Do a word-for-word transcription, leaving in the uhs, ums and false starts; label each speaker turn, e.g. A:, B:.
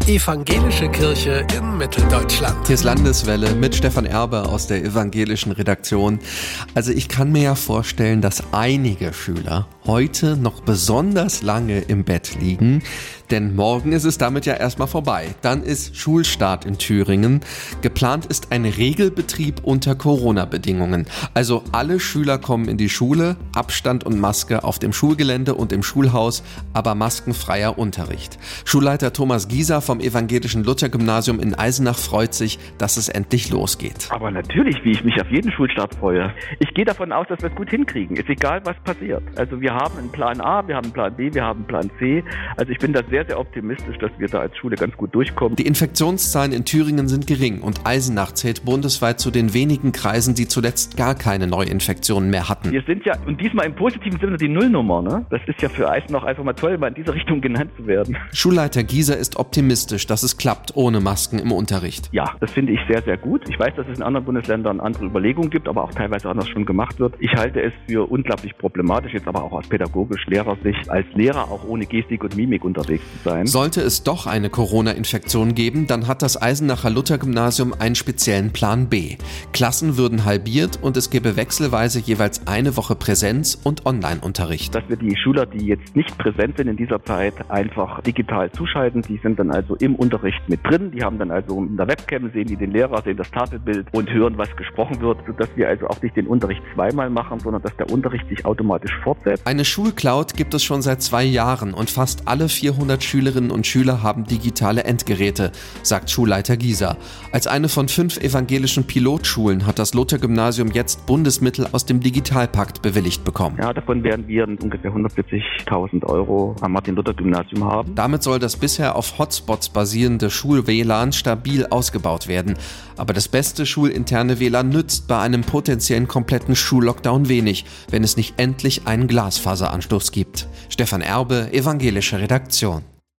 A: Evangelische Kirche in Mitteldeutschland.
B: Hier ist Landeswelle mit Stefan Erbe aus der evangelischen Redaktion. Also ich kann mir ja vorstellen, dass einige Schüler heute noch besonders lange im Bett liegen, denn morgen ist es damit ja erstmal vorbei. Dann ist Schulstart in Thüringen. Geplant ist ein Regelbetrieb unter Corona-Bedingungen. Also alle Schüler kommen in die Schule, Abstand und Maske auf dem Schulgelände und im Schulhaus, aber maskenfreier Unterricht. Schulleiter Thomas Gieser vom evangelischen Luther-Gymnasium in Eisenach freut sich, dass es endlich losgeht.
C: Aber natürlich, wie ich mich auf jeden Schulstart freue. Ich gehe davon aus, dass wir es gut hinkriegen. Ist egal, was passiert. Also wir haben einen Plan A, wir haben einen Plan B, wir haben einen Plan C. Also ich bin da sehr, sehr optimistisch, dass wir da als Schule ganz gut durchkommen.
B: Die Infektionszahlen in Thüringen sind gering und Eisenach zählt bundesweit zu den wenigen Kreisen, die zuletzt gar keine Neuinfektionen mehr hatten.
C: Wir sind ja, und diesmal im positiven Sinne, die Nullnummer. Ne? Das ist ja für Eisenach einfach mal toll, mal in diese Richtung genannt zu werden.
B: Schulleiter Gieser ist optimistisch, dass es klappt ohne Masken im Unterricht.
C: Ja, das finde ich sehr, sehr gut. Ich weiß, dass es in anderen Bundesländern andere Überlegungen gibt, aber auch teilweise anders schon gemacht wird. Ich halte es für unglaublich problematisch, jetzt aber auch aus pädagogisch Lehrersicht, als Lehrer auch ohne Gestik und Mimik unterwegs zu sein.
B: Sollte es doch eine Corona-Infektion geben, dann hat das Eisenacher Luther-Gymnasium einen speziellen Plan B. Klassen würden halbiert und es gäbe wechselweise jeweils eine Woche Präsenz- und Online-Unterricht.
C: Dass wir die Schüler, die jetzt nicht präsent sind in dieser Zeit, einfach digital zuschalten. Die sind dann also im Unterricht mit drin. Die haben dann also in der Webcam, sehen die den Lehrer, sehen das Tafelbild und hören, was gesprochen wird, sodass wir also auch nicht den Unterricht zweimal machen, sondern dass der Unterricht sich automatisch fortsetzt.
B: Eine Schulcloud gibt es schon seit zwei Jahren und fast alle vierhundert Schülerinnen und Schüler haben digitale Endgeräte, sagt Schulleiter Gieser. Als eine von fünf evangelischen Pilotschulen hat das Luther-Gymnasium jetzt Bundesmittel aus dem Digitalpakt bewilligt bekommen.
C: Ja, davon werden wir ungefähr hundertvierzigtausend Euro am Martin-Luther-Gymnasium haben.
B: Damit soll das bisher auf Hotspots basierende Schul-W L A N stabil ausgebaut werden. Aber das beste schulinterne W L A N nützt bei einem potenziellen kompletten Schullockdown wenig, wenn es nicht endlich einen Glasfaseranschluss gibt. Stefan Erbe, evangelische Redaktion.